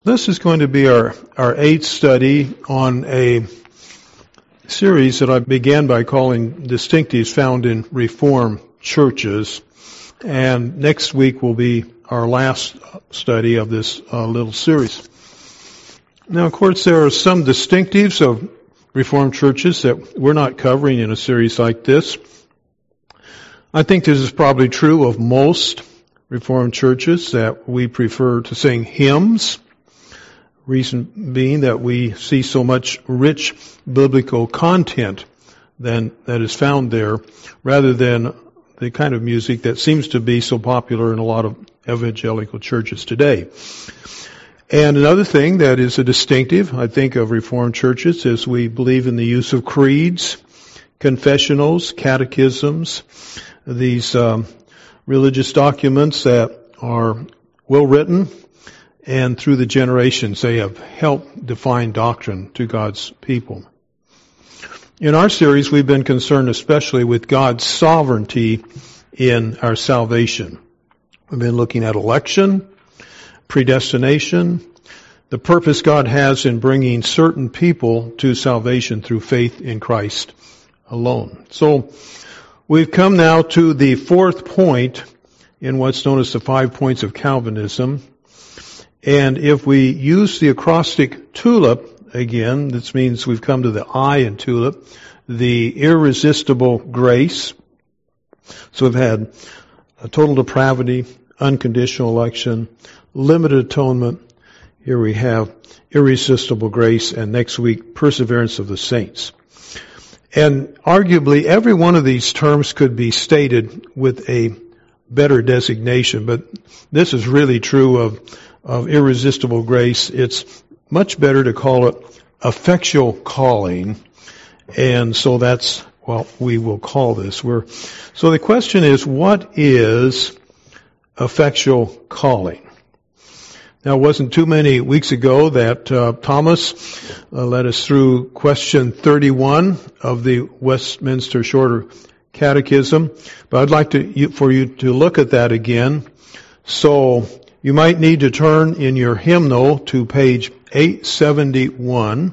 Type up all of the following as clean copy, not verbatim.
This is going to be our eighth study on a series that I began by calling Distinctives Found in Reformed Churches. And next week will be our last study of this little series. Now, of course, there are some distinctives of Reformed churches that we're not covering in a series like this. I think this is probably true of most Reformed churches, that we prefer to sing hymns. Reason being that we see so much rich biblical content that is found there, rather than the kind of music that seems to be so popular in a lot of evangelical churches today. And another thing that is a distinctive, I think, of Reformed churches is we believe in the use of creeds, confessionals, catechisms, these religious documents that are well written, and through the generations they have helped define doctrine to God's people. In our series, we've been concerned especially with God's sovereignty in our salvation. We've been looking at election, predestination, the purpose God has in bringing certain people to salvation through faith in Christ alone. So we've come now to the fourth point in what's known as the 5 points of Calvinism. And if we use the acrostic TULIP, again, this means we've come to the I in TULIP, the irresistible grace. So we've had a total depravity, unconditional election, limited atonement. Here we have irresistible grace, and next week, perseverance of the saints. And arguably, every one of these terms could be stated with a better designation, but this is really true of irresistible grace. It's much better to call it effectual calling, and so that's what we will call this. So the question is, what is effectual calling? Now, it wasn't too many weeks ago that Thomas led us through question 31 of the Westminster Shorter Catechism, but I'd like for you to look at that again. So you might need to turn in your hymnal to page 871,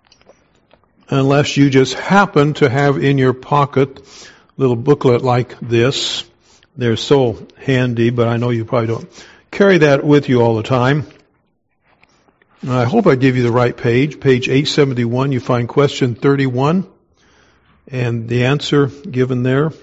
unless you just happen to have in your pocket a little booklet like this. They're so handy, but I know you probably don't carry that with you all the time. I hope I give you the right page. Page 871, you find question 31 and the answer given there.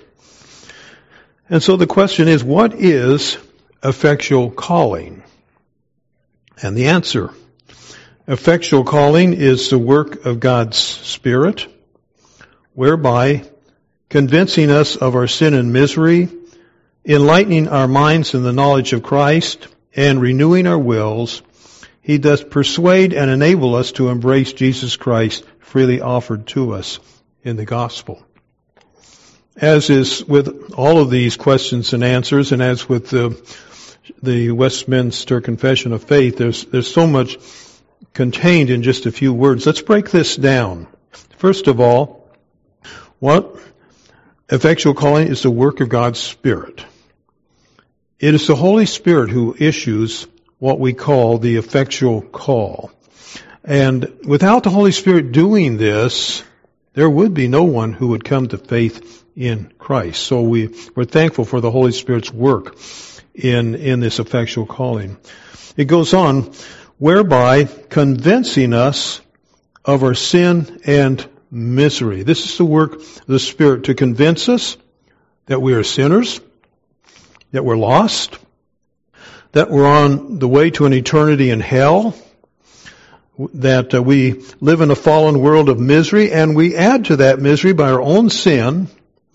And so the question is, what is effectual calling? And the answer: effectual calling is the work of God's Spirit, whereby convincing us of our sin and misery, enlightening our minds in the knowledge of Christ, and renewing our wills, He does persuade and enable us to embrace Jesus Christ freely offered to us in the gospel. As is with all of these questions and answers, and as with the Westminster Confession of Faith, there's so much contained in just a few words. Let's break this down. First of all, what effectual calling is the work of God's Spirit. It is the Holy Spirit who issues what we call the effectual call. And without the Holy Spirit doing this, there would be no one who would come to faith in Christ. So we're thankful for the Holy Spirit's work in this effectual calling. It goes on, whereby convincing us of our sin and misery. This is the work of the Spirit, to convince us that we are sinners, that we're lost, that we're on the way to an eternity in hell, that we live in a fallen world of misery, and we add to that misery by our own sin,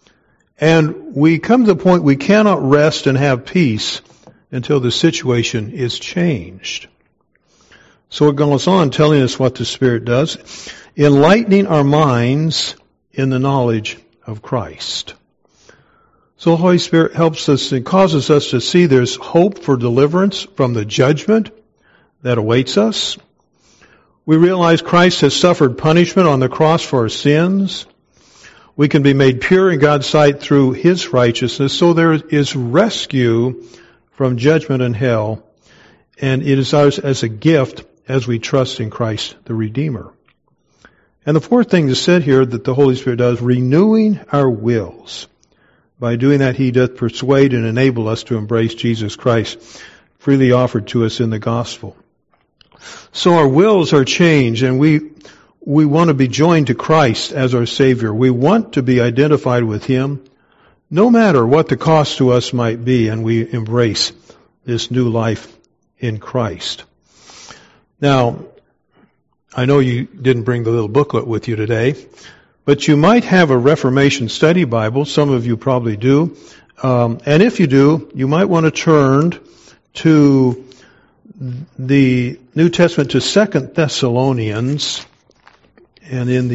and we come to the point we cannot rest and have peace until the situation is changed. So it goes on telling us what the Spirit does, enlightening our minds in the knowledge of Christ. So the Holy Spirit helps us and causes us to see there's hope for deliverance from the judgment that awaits us. We realize Christ has suffered punishment on the cross for our sins. We can be made pure in God's sight through His righteousness. So there is rescue from judgment and hell, and it is ours as a gift as we trust in Christ the Redeemer. And the fourth thing is said here that the Holy Spirit does, renewing our wills. By doing that, He doth persuade and enable us to embrace Jesus Christ, freely offered to us in the gospel. So our wills are changed, and we want to be joined to Christ as our Savior. We want to be identified with Him, no matter what the cost to us might be, and we embrace this new life in Christ. Now, I know you didn't bring the little booklet with you today, but you might have a Reformation Study Bible. Some of you probably do. And if you do, you might want to turn to the New Testament to 2 Thessalonians, and in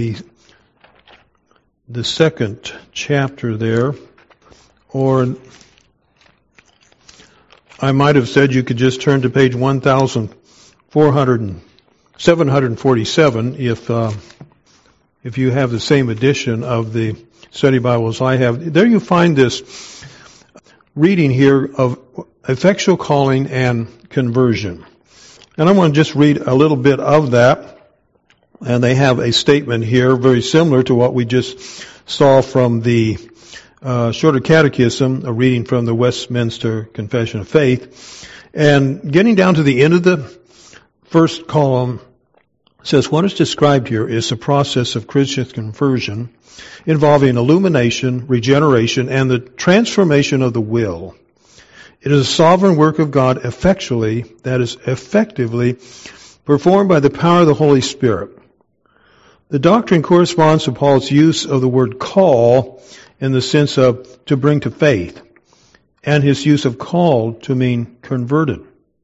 the second chapter there, or I might have said you could just turn to page 747 if you have the same edition of the study Bibles I have. There you find this reading here of effectual calling and conversion. And I want to just read a little bit of that. And they have a statement here very similar to what we just saw from the Shorter Catechism, a reading from the Westminster Confession of Faith. And getting down to the end of the first column, says what is described here is the process of Christian conversion involving illumination, regeneration, and the transformation of the will. It is a sovereign work of God effectually, that is effectively, performed by the power of the Holy Spirit. The doctrine corresponds to Paul's use of the word call in the sense of to bring to faith, and his use of called to mean converted.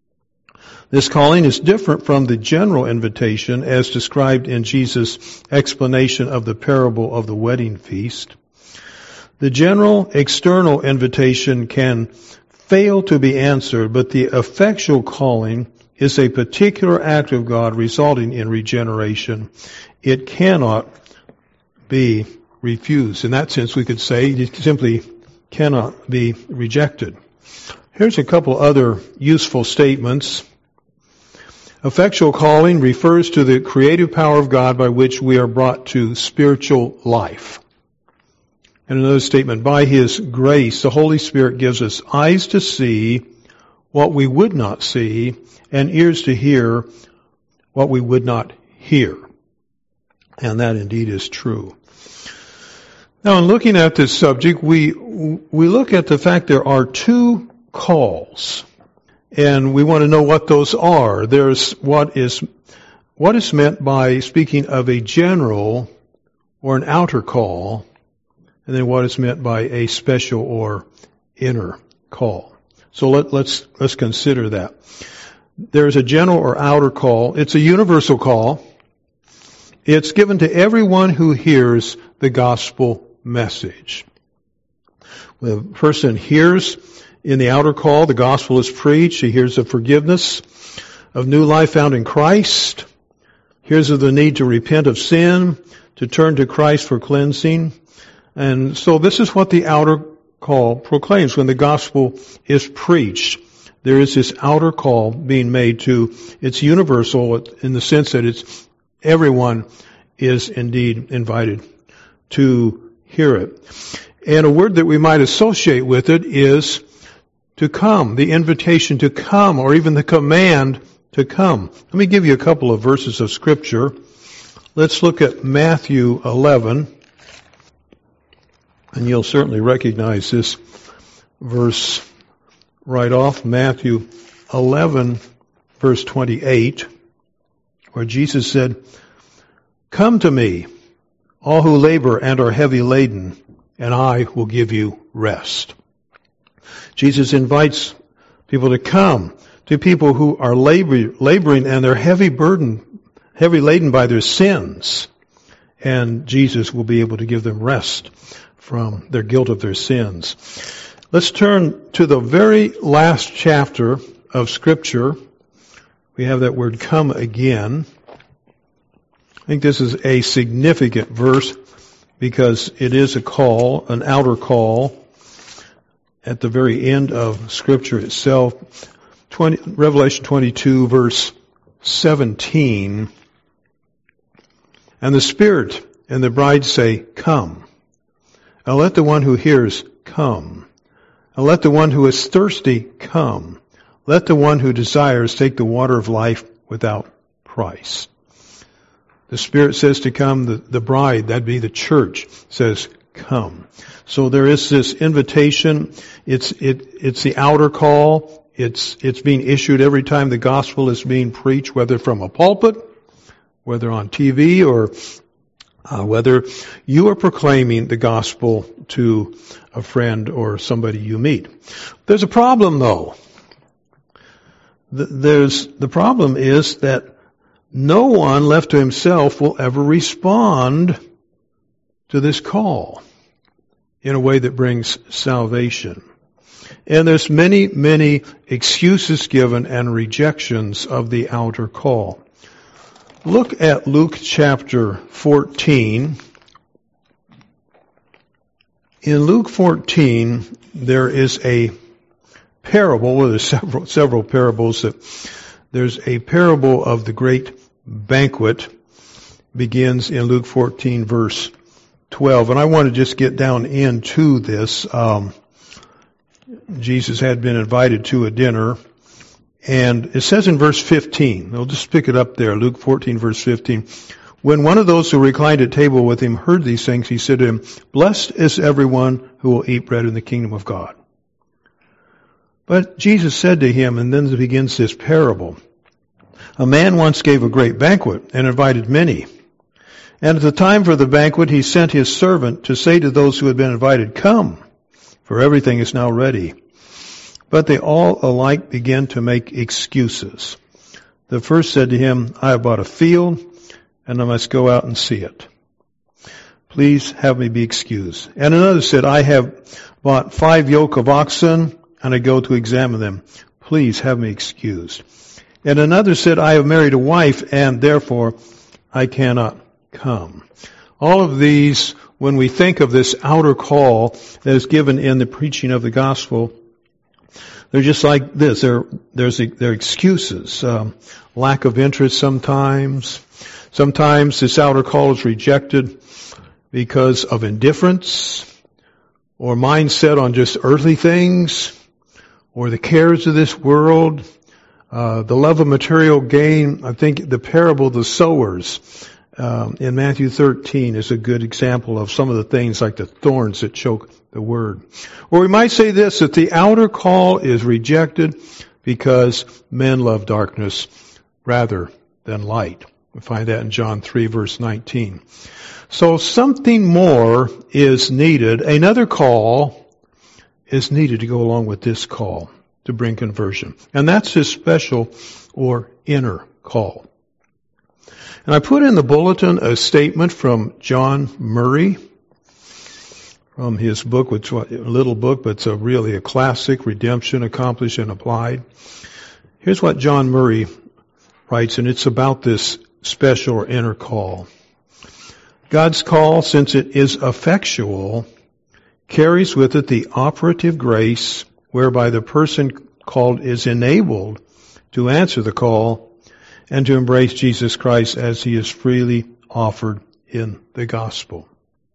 This calling is different from the general invitation as described in Jesus' explanation of the parable of the wedding feast. The general external invitation can fail to be answered, but the effectual calling is a particular act of God resulting in regeneration. It cannot be refused. In that sense, we could say it simply cannot be rejected. Here's a couple other useful statements. Effectual calling refers to the creative power of God by which we are brought to spiritual life. And another statement, by His grace, the Holy Spirit gives us eyes to see what we would not see, and ears to hear what we would not hear. And that indeed is true. Now, in looking at this subject, we look at the fact there are two calls. And we want to know what those are. There's what is meant by speaking of a general or an outer call, and then what is meant by a special or inner call. So let's consider that. There's a general or outer call. It's a universal call. It's given to everyone who hears the gospel message. When a person hears in the outer call, the gospel is preached. He hears of forgiveness, of new life found in Christ, hears of the need to repent of sin, to turn to Christ for cleansing. And so this is what the outer call proclaims. When the gospel is preached, there is this outer call being made to, it's universal in the sense that it's everyone is indeed invited to hear it. And a word that we might associate with it is to come, the invitation to come, or even the command to come. Let me give you a couple of verses of Scripture. Let's look at Matthew 11, and you'll certainly recognize this verse right off. Matthew 11, verse 28, where Jesus said, "Come to me, all who labor and are heavy laden, and I will give you rest." Jesus invites people to come, to people who are laboring and they're heavy laden by their sins. And Jesus will be able to give them rest from their guilt of their sins. Let's turn to the very last chapter of Scripture. We have that word come again. I think this is a significant verse because it is a call, an outer call, at the very end of Scripture itself. Revelation 22, verse 17, and the Spirit and the bride say, "Come." And let the one who hears come. And let the one who is thirsty come. Let the one who desires take the water of life without price. The Spirit says to come. The bride, that'd be the church, says, "Come." So there is this invitation. It's the outer call. It's being issued every time the gospel is being preached, whether from a pulpit, whether on TV, or whether you are proclaiming the gospel to a friend or somebody you meet. There's a problem, though. The problem is that no one left to himself will ever respond to this call in a way that brings salvation. And there's many, many excuses given and rejections of the outer call. Look at Luke chapter 14. In Luke 14, there is a parable, well, there's several parables. There's a parable of the great banquet, begins in Luke 14, verse 12. And I want to just get down into this. Jesus had been invited to a dinner. And it says in verse 15, we'll just pick it up there, Luke 14, verse 15. When one of those who reclined at table with him heard these things, he said to him, "Blessed is everyone who will eat bread in the kingdom of God." But Jesus said to him, and then begins this parable, "A man once gave a great banquet and invited many. And at the time for the banquet, he sent his servant to say to those who had been invited, 'Come, for everything is now ready.' But they all alike began to make excuses. The first said to him, 'I have bought a field, and I must go out and see it. Please have me be excused.' And another said, 'I have bought 5 yoke of oxen, and I go to examine them. Please have me excused.' And another said, 'I have married a wife, and therefore I cannot come.'" All of these, when we think of this outer call that is given in the preaching of the gospel, they're just like this. They're excuses. Lack of interest sometimes. Sometimes this outer call is rejected because of indifference or mindset on just earthly things or the cares of this world, the love of material gain. I think the parable of the sowers in Matthew 13 is a good example of some of the things like the thorns that choke the word. Or we might say this, that the outer call is rejected because men love darkness rather than light. We find that in John 3, verse 19. So something more is needed. Another call is needed to go along with this call to bring conversion. And that's his special or inner call. And I put in the bulletin a statement from John Murray from his book, which is a little book, but it's really a classic, Redemption Accomplished and Applied. Here's what John Murray writes, and it's about this special or inner call. God's call, since it is effectual, carries with it the operative grace whereby the person called is enabled to answer the call and to embrace Jesus Christ as he is freely offered in the gospel.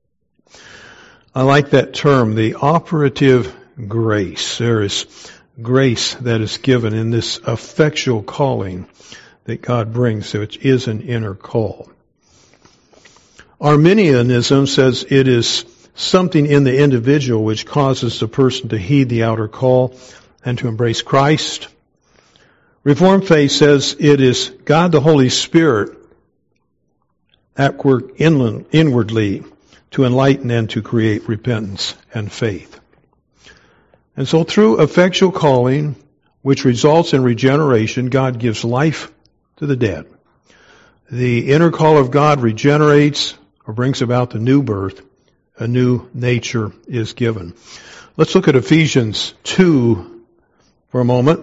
I like that term, the operative grace. There is grace that is given in this effectual calling that God brings, which is an inner call. Arminianism says it is something in the individual which causes the person to heed the outer call and to embrace Christ. Reformed faith says it is God the Holy Spirit at work inwardly to enlighten and to create repentance and faith. And so through effectual calling, which results in regeneration, God gives life to the dead. The inner call of God regenerates or brings about the new birth. A new nature is given. Let's look at Ephesians 2 for a moment.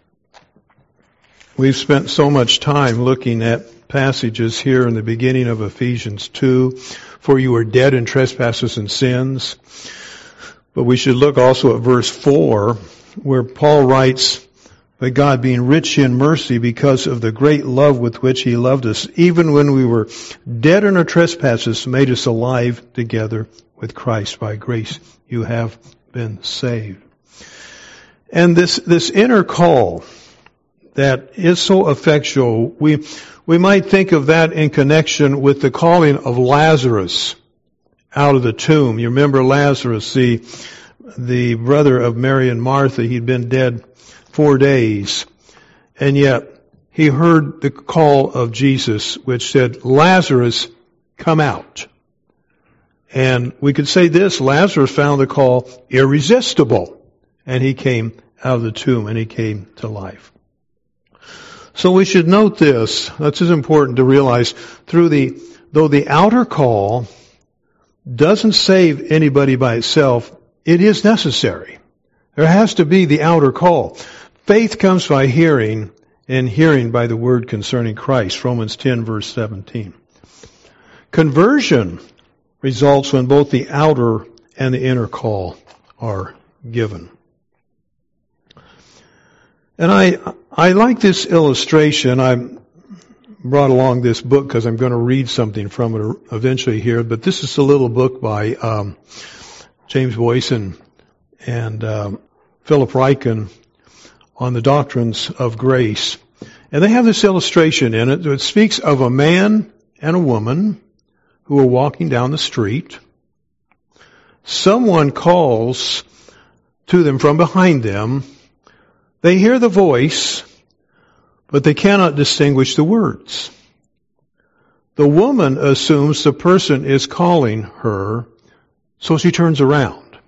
We've spent so much time looking at passages here in the beginning of Ephesians 2. For you are dead in trespasses and sins. But we should look also at verse 4, where Paul writes But God, being rich in mercy because of the great love with which He loved us, even when we were dead in our trespasses, made us alive together with Christ. By grace you have been saved. And this inner call that is so effectual, we might think of that in connection with the calling of Lazarus out of the tomb. You remember Lazarus, the brother of Mary and Martha. He'd been dead 4 days, and yet he heard the call of Jesus, which said, Lazarus, come out. And we could say this, Lazarus found the call irresistible, and he came out of the tomb, and he came to life. So we should note this. That's as important to realize. Though the outer call doesn't save anybody by itself, it is necessary. There has to be the outer call. Faith comes by hearing, and hearing by the word concerning Christ. Romans 10, verse 17. Conversion results when both the outer and the inner call are given. And I like this illustration. I brought along this book because I'm going to read something from it eventually here, but this is a little book by James Boyce and Philip Ryken on the doctrines of grace. And they have this illustration in it. It speaks of a man and a woman who are walking down the street. Someone calls to them from behind them. They hear the voice, but they cannot distinguish the words. The woman assumes the person is calling her, so she turns around.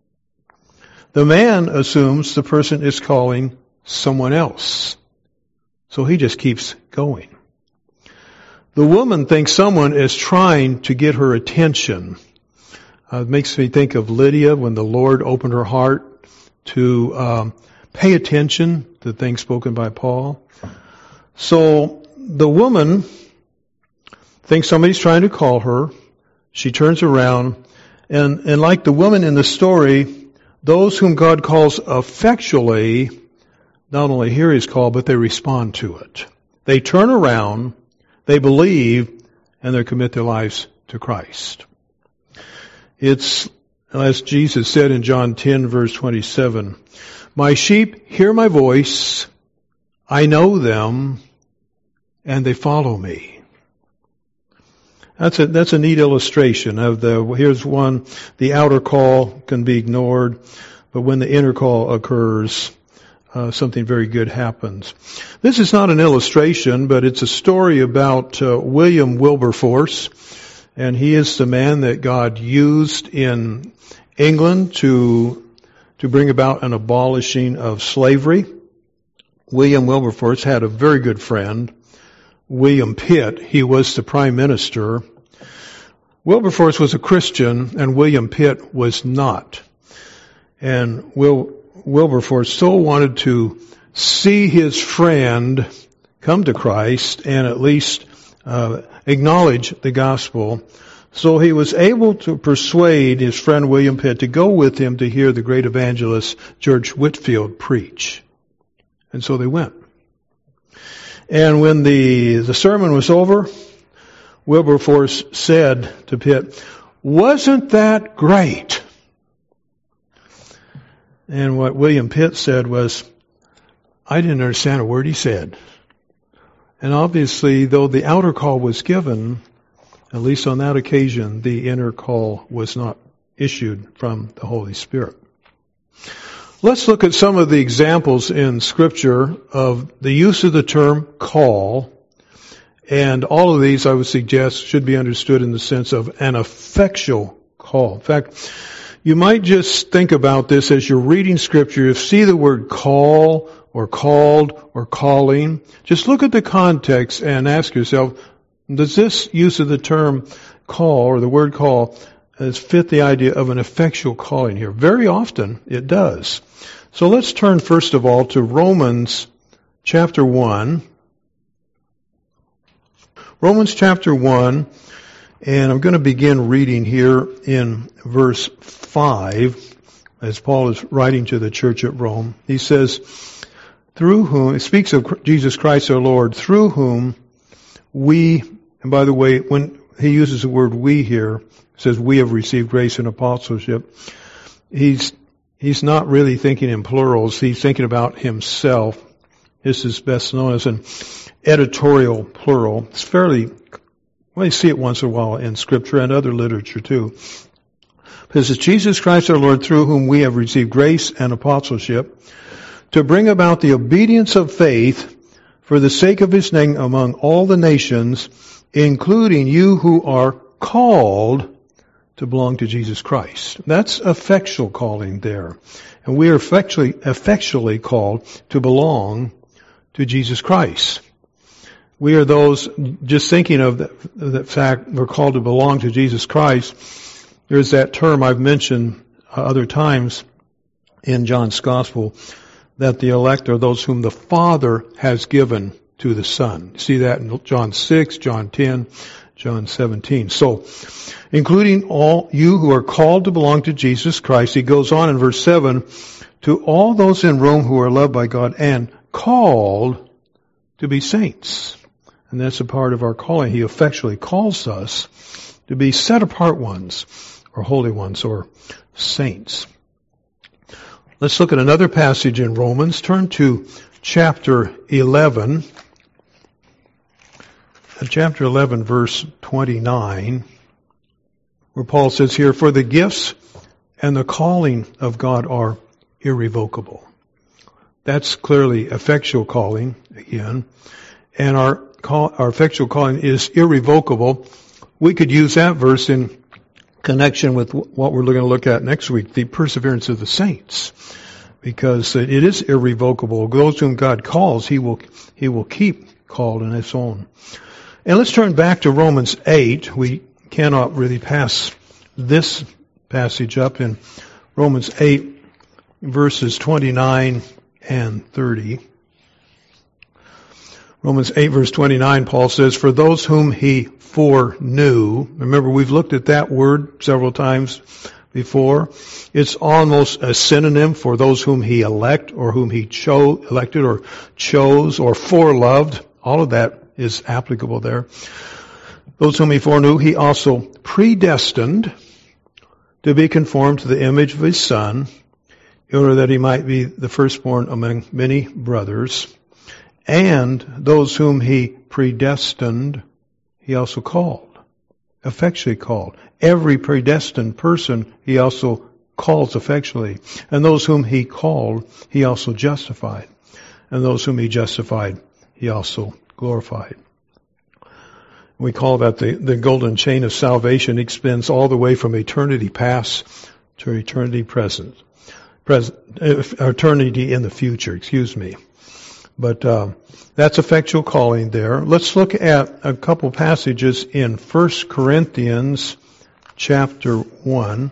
The man assumes the person is calling someone else, so he just keeps going. The woman thinks someone is trying to get her attention. It makes me think of Lydia when the Lord opened her heart to pay attention to things spoken by Paul. So the woman thinks somebody's trying to call her. She turns around, and like the woman in the story, those whom God calls effectually not only hear His call, but they respond to it. They turn around, they believe, and they commit their lives to Christ. It's, as Jesus said in John 10, verse 27, my sheep hear my voice, I know them, and they follow me. That's a neat illustration of here's one, the outer call can be ignored, but when the inner call occurs, something very good happens. This is not an illustration, but it's a story about William Wilberforce, and he is the man that God used in England to bring about an abolishing of slavery. William Wilberforce had a very good friend, William Pitt. He was the prime minister. Wilberforce was a Christian, and William Pitt was not. And Wilberforce so wanted to see his friend come to Christ and at least acknowledge the gospel. So he was able to persuade his friend William Pitt to go with him to hear the great evangelist George Whitefield preach. And so they went. And when the sermon was over, Wilberforce said to Pitt, "Wasn't that great?" And what William Pitt said was, "I didn't understand a word he said." And obviously, though the outer call was given, at least on that occasion, the inner call was not issued from the Holy Spirit. Let's look at some of the examples in Scripture of the use of the term call. And all of these, I would suggest, should be understood in the sense of an effectual call. In fact, you might just think about this as you're reading Scripture. If you see the word call or called or calling, just look at the context and ask yourself, does this use of the term call or the word call fit the idea of an effectual calling here? Very often it does. So let's turn first of all to Romans chapter 1. Romans chapter 1, and I'm going to begin reading here in verse 5 as Paul is writing to the church at Rome. He says, through whom, it speaks of Jesus Christ our Lord, through whom we, and by the way, when he uses the word we here, says we have received grace and apostleship, he's not really thinking in plurals, he's thinking about himself. This is best known as an editorial plural. It's fairly, well, you see it once in a while in Scripture and other literature too. This is Jesus Christ our Lord, through whom we have received grace and apostleship, to bring about the obedience of faith for the sake of his name among all the nations, including you who are called to belong to Jesus Christ. That's effectual calling there. And we are effectually called to belong to Jesus Christ. We are those, just thinking of the fact we're called to belong to Jesus Christ, there's that term I've mentioned other times in John's Gospel, that the elect are those whom the Father has given to the Son. You see that in John 6, John 10, John 17. So, including all you who are called to belong to Jesus Christ, he goes on in verse 7, to all those in Rome who are loved by God and called to be saints. And that's a part of our calling. He effectually calls us to be set apart ones, or holy ones, or saints. Let's look at another passage in Romans. Turn to chapter 11. Chapter 11, verse 29, where Paul says here, for the gifts and the calling of God are irrevocable. That's clearly effectual calling, again. And our effectual calling is irrevocable. We could use that verse in connection with what we're going to look at next week, the perseverance of the saints. Because it is irrevocable. Those whom God calls, He will keep called in His own. And let's turn back to Romans 8. We cannot really pass this passage up in Romans 8, verses 29 and 30. Romans 8, verse 29, Paul says, for those whom He foreknew, remember we've looked at that word several times before. It's almost a synonym for those whom He elected or chose or foreloved. All of that is applicable there. Those whom He foreknew, He also predestined to be conformed to the image of His Son, in order that He might be the firstborn among many brothers. And those whom He predestined, He also called, effectually called. Every predestined person He also calls effectually. And those whom He called, He also justified. And those whom He justified, He also glorified. We call that the golden chain of salvation. It extends all the way from eternity past to eternity present. Eternity in the future, But that's effectual calling there. Let's look at a couple passages in 1 Corinthians chapter 1.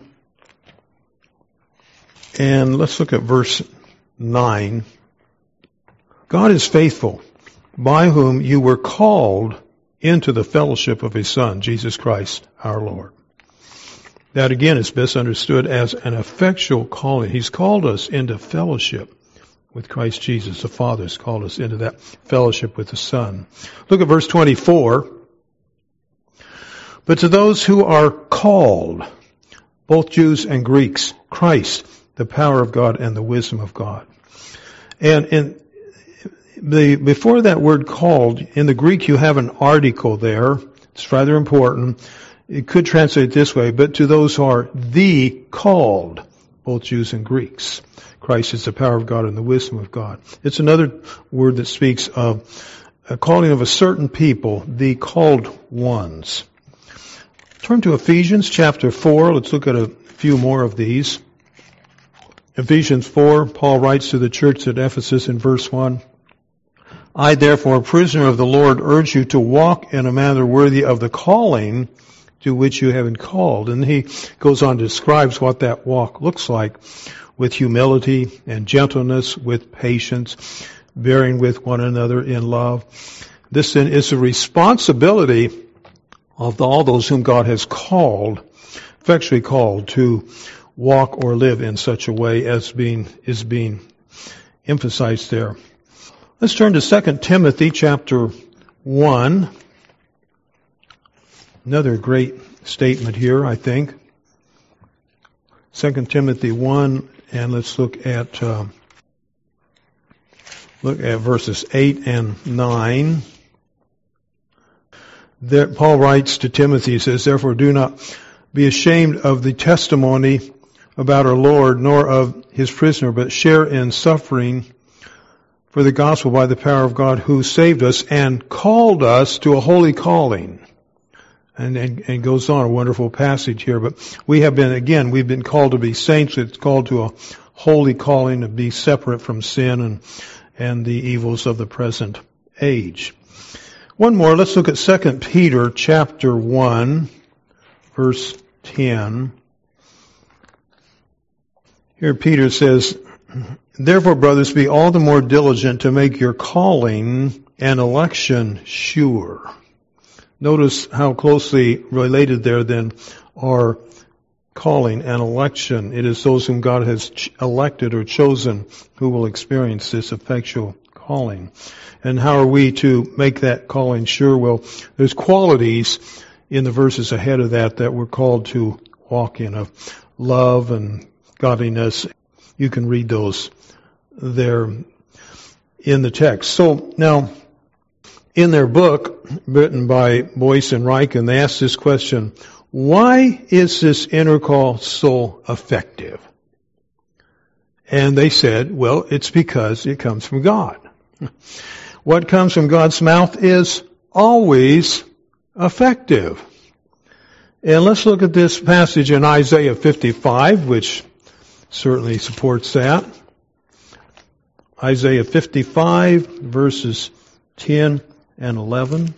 And let's look at verse 9. God is faithful, by whom you were called into the fellowship of His Son, Jesus Christ our Lord. That again is best understood as an effectual calling. He's called us into fellowship with Christ Jesus. The Father has called us into that fellowship with the Son. Look at verse 24. But to those who are called, both Jews and Greeks, Christ, the power of God and the wisdom of God. And before that word called, in the Greek you have an article there. It's rather important. It could translate this way, but to those who are the called, both Jews and Greeks. Christ is the power of God and the wisdom of God. It's another word that speaks of a calling of a certain people, the called ones. Turn to Ephesians chapter 4. Let's look at a few more of these. Ephesians 4, Paul writes to the church at Ephesus in verse 1. I, therefore, a prisoner of the Lord, urge you to walk in a manner worthy of the calling to which you have been called. And he goes on to describe what that walk looks like, with humility and gentleness, with patience, bearing with one another in love. This then is a responsibility of all those whom God has called, effectually called, to walk or live in such a way as is being emphasized there. Let's turn to 2 Timothy chapter 1. Another great statement here, I think. 2 Timothy 1, and let's look at verses 8 and 9. There, Paul writes to Timothy, he says, "Therefore do not be ashamed of the testimony about our Lord, nor of his prisoner, but share in suffering for the gospel by the power of God, who saved us and called us to a holy calling." And goes on, a wonderful passage here. But we've been called to be saints. It's called to a holy calling, to be separate from sin and the evils of the present age. One more, let's look at 2 Peter chapter 1, verse 10. Here Peter says, "Therefore, brothers, be all the more diligent to make your calling and election sure." Notice how closely related there then are calling and election. It is those whom God has elected or chosen who will experience this effectual calling. And how are we to make that calling sure? Well, there's qualities in the verses ahead of that we're called to walk in, of love and godliness. You can read those there in the text. So now, in their book, written by Boyce and Ryken, they asked this question: why is this inner call so effective? And they said, well, it's because it comes from God. What comes from God's mouth is always effective. And let's look at this passage in Isaiah 55, which certainly supports that. Isaiah 55, verses 10 and 11.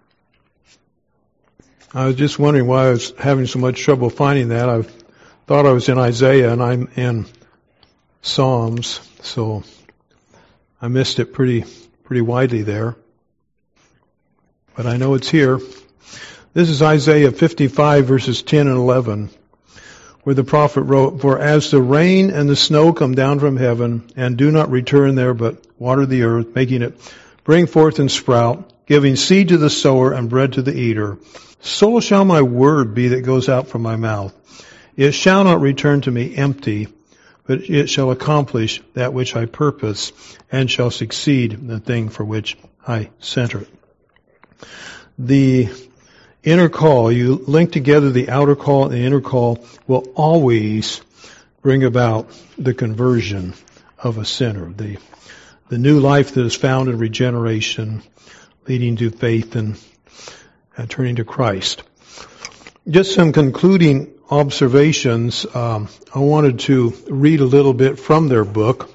I was just wondering why I was having so much trouble finding that. I thought I was in Isaiah and I'm in Psalms, so I missed it pretty widely there. But I know it's here. This is Isaiah 55 verses 10 and 11, where the prophet wrote, "For as the rain and the snow come down from heaven, and do not return there, but water the earth, making it bring forth and sprout, giving seed to the sower and bread to the eater, so shall my word be that goes out from my mouth. It shall not return to me empty, but it shall accomplish that which I purpose, and shall succeed in the thing for which I sent it." The inner call, you link together the outer call and the inner call, will always bring about the conversion of a sinner. The new life that is found in regeneration, leading to faith and turning to Christ. Just some concluding observations. I wanted to read a little bit from their book.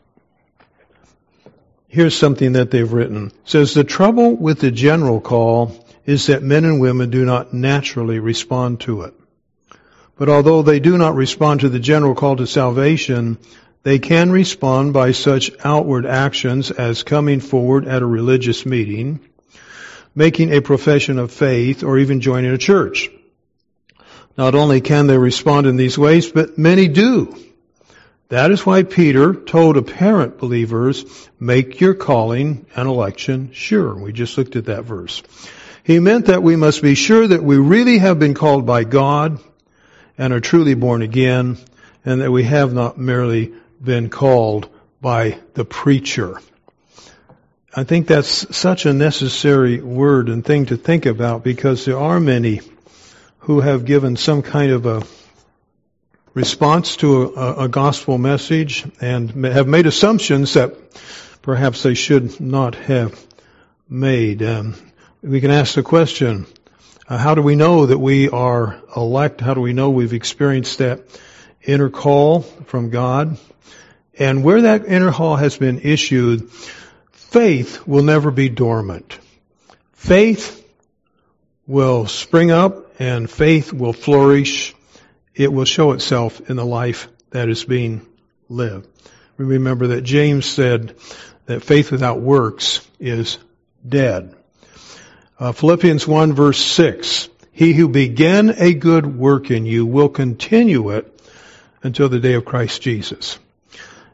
Here's something that they've written. It says, "The trouble with the general call is that men and women do not naturally respond to it. But although they do not respond to the general call to salvation, they can respond by such outward actions as coming forward at a religious meeting, making a profession of faith, or even joining a church. Not only can they respond in these ways, but many do. That is why Peter told apparent believers, make your calling and election sure." We just looked at that verse. He meant that we must be sure that we really have been called by God and are truly born again, and that we have not merely been called by the preacher. I think that's such a necessary word and thing to think about, because there are many who have given some kind of a response to a gospel message and have made assumptions that perhaps they should not have made. We can ask the question, how do we know that we are elect? How do we know we've experienced that inner call from God? And where that inner call has been issued, faith will never be dormant. Faith will spring up and faith will flourish. It will show itself in the life that is being lived. We remember that James said that faith without works is dead. Philippians 1 verse 6, "He who began a good work in you will continue it until the day of Christ Jesus."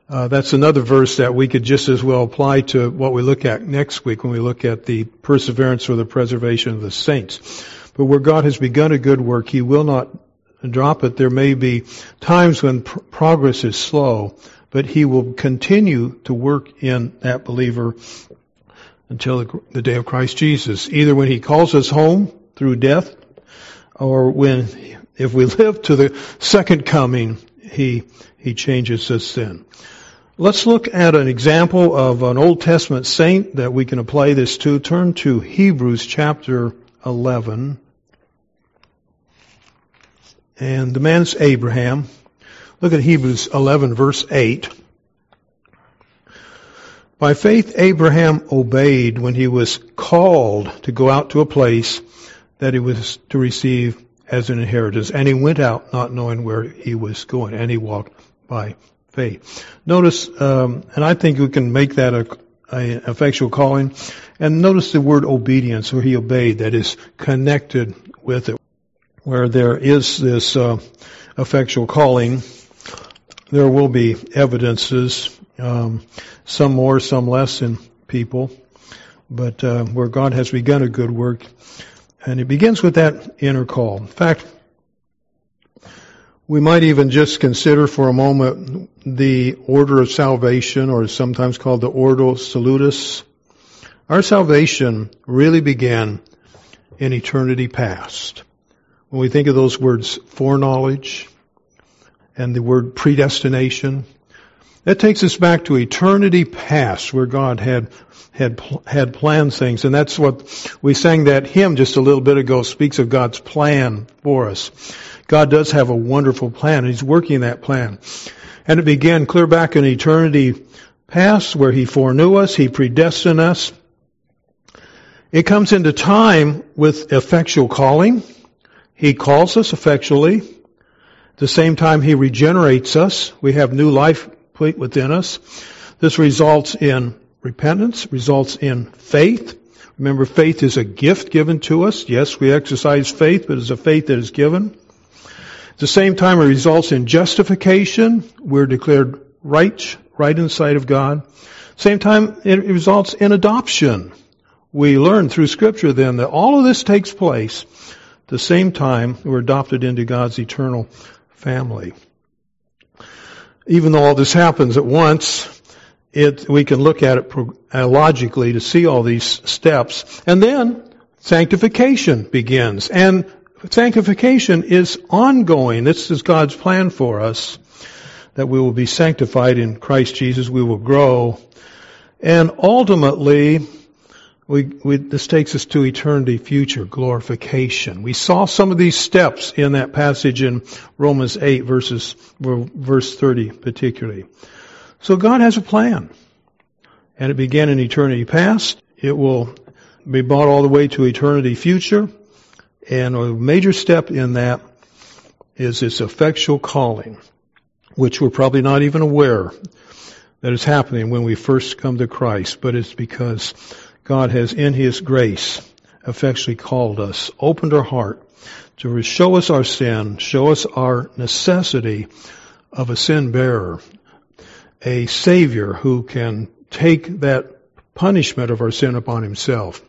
That's another verse that we could just as well apply to what we look at next week when we look at the perseverance or the preservation of the saints. But where God has begun a good work, He will not drop it. There may be times when progress is slow, but He will continue to work in that believer until the day of Christ Jesus. Either when He calls us home through death, or if we live to the second coming, He changes us then. Let's look at an example of an Old Testament saint that we can apply this to. Turn to Hebrews chapter 11. And the man's Abraham. Look at Hebrews 11 verse 8. By faith Abraham obeyed when he was called to go out to a place that he was to receive as an inheritance. And he went out not knowing where he was going. And he walked by faith. Notice, and I think we can make that an effectual calling. And notice the word obedience, where he obeyed, that is connected with it. Where there is this effectual calling, there will be evidences, some more, some less in people. But where God has begun a good work, and it begins with that inner call. In fact, we might even just consider for a moment the order of salvation, or sometimes called the Ordo Salutis. Our salvation really began in eternity past. When we think of those words foreknowledge and the word predestination, that takes us back to eternity past, where God had planned things. And that's what we sang that hymn just a little bit ago, speaks of God's plan for us. God does have a wonderful plan, and He's working that plan. And it began clear back in eternity past, where He foreknew us, He predestined us. It comes into time with effectual calling. He calls us effectually. At the same time, He regenerates us. We have new life put within us. This results in repentance, results in faith. Remember, faith is a gift given to us. Yes, we exercise faith, but it's a faith that is given. At the same time, it results in justification. We're declared right in the sight of God. Same time, it results in adoption. We learn through Scripture then that all of this takes place at the same time we're adopted into God's eternal family. Even though all this happens at once, we can look at it logically to see all these steps. And then sanctification begins. And sanctification is ongoing. This is God's plan for us, that we will be sanctified in Christ Jesus. We will grow. And ultimately, this takes us to eternity future, glorification. We saw some of these steps in that passage in Romans 8, verse 30 particularly. So God has a plan. And it began in eternity past. It will be brought all the way to eternity future. And a major step in that is this effectual calling, which we're probably not even aware that is happening when we first come to Christ. But it's because God has, in His grace, effectually called us, opened our heart to show us our sin, show us our necessity of a sin bearer, a Savior who can take that punishment of our sin upon Himself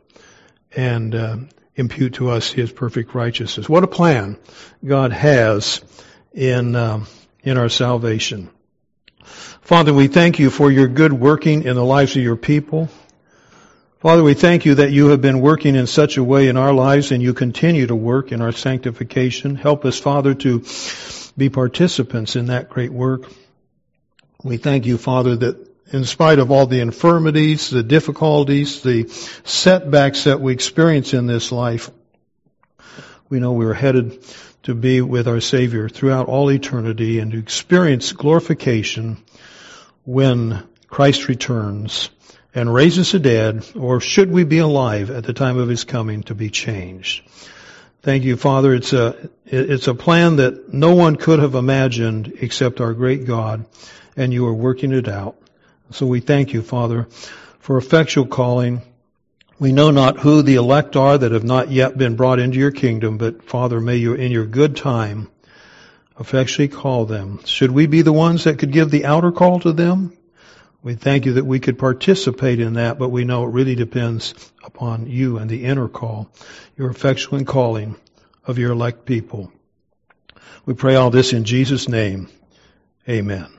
and impute to us His perfect righteousness. What a plan God has in our salvation. Father, we thank You for Your good working in the lives of Your people. Father, we thank You that You have been working in such a way in our lives, and You continue to work in our sanctification. Help us, Father, to be participants in that great work. We thank You, Father, that in spite of all the infirmities, the difficulties, the setbacks that we experience in this life, we know we're headed to be with our Savior throughout all eternity and to experience glorification when Christ returns and raises the dead, or should we be alive at the time of His coming to be changed. Thank You, Father. It's a plan that no one could have imagined except our great God, and You are working it out. So we thank You, Father, for effectual calling. We know not who the elect are that have not yet been brought into Your kingdom, but Father, may You, in Your good time, affectionately call them. Should we be the ones that could give the outer call to them? We thank you that we could participate in that, but we know it really depends upon you and the inner call, your affectionate calling of your elect people. We pray all this in Jesus' name. Amen.